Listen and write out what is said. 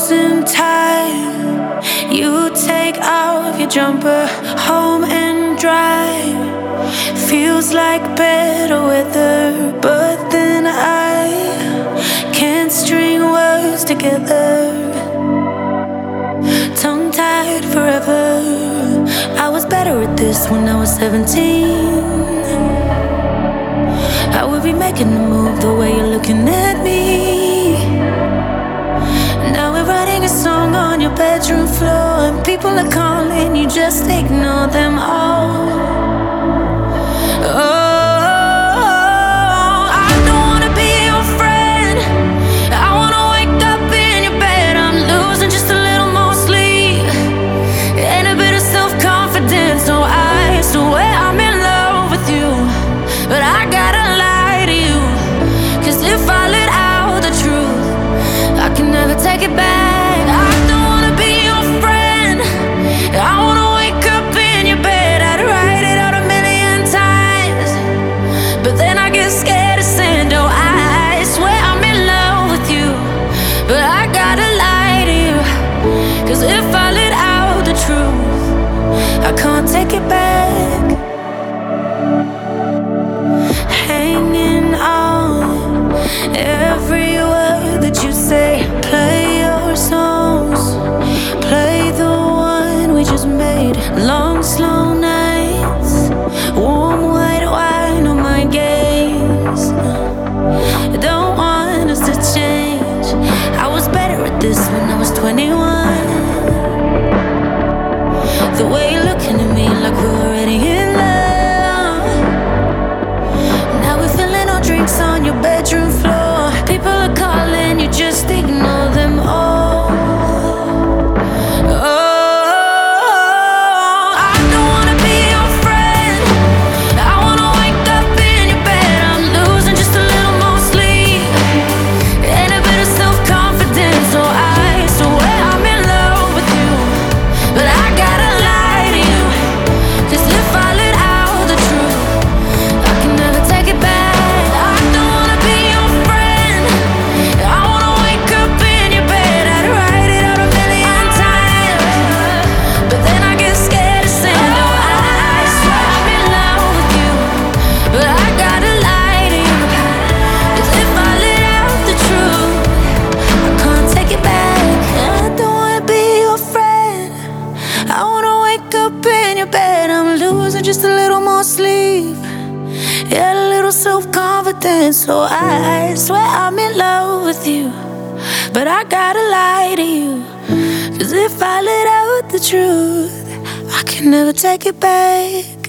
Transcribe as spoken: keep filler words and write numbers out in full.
frozen time. You take off your jumper, home and dry. Feels like better weather, but then I can't string words together. Tongue-tied forever. I was better at this when I was seventeen. I would be making a move the way you're looking at me. Now we're writing a song on your bedroom floor, and people are calling, you just ignore them all. Oh, take it back. I don't wanna be your friend. I wanna wake up in your bed. I'd write it out a million times, but then I get scared of saying, oh, I swear I'm in love with you, but I gotta lie to you, 'cause if I let out the truth, I can't take it back. Hanging on every word that you say. Play your songs, play the one we just made. Long, slow nights, warm white wine on my gaze. Don't want us to change. I was better at this when I was twenty-one. The way you're looking at me like we're already in love. Now we're filling our drinks on your bedroom floor. People are calling, you just ignore them all. Oh, I don't wanna be your friend. I wanna wake up in your bed. I'm losing just a little more sleep and a bit of self-confidence. So I swear I'm in love with you, but I gotta lie to you, 'cause if I let out the truth, I can never take it back. I don't wanna be your friend. I wanna wake up in your bed. I'd write it out a million times, but then I get scared of saying, no, I swear I'm in love with you, but I gotta lie to you, 'cause if I let out the truth, I can't take it back. I don't wanna be your friend. I wanna wake up in your bed. I'm losing just a little more sleep, yeah, a little self-confidence. So I swear I'm in love with you, but I gotta lie to you, 'cause if I let out the truth, I can never take it back.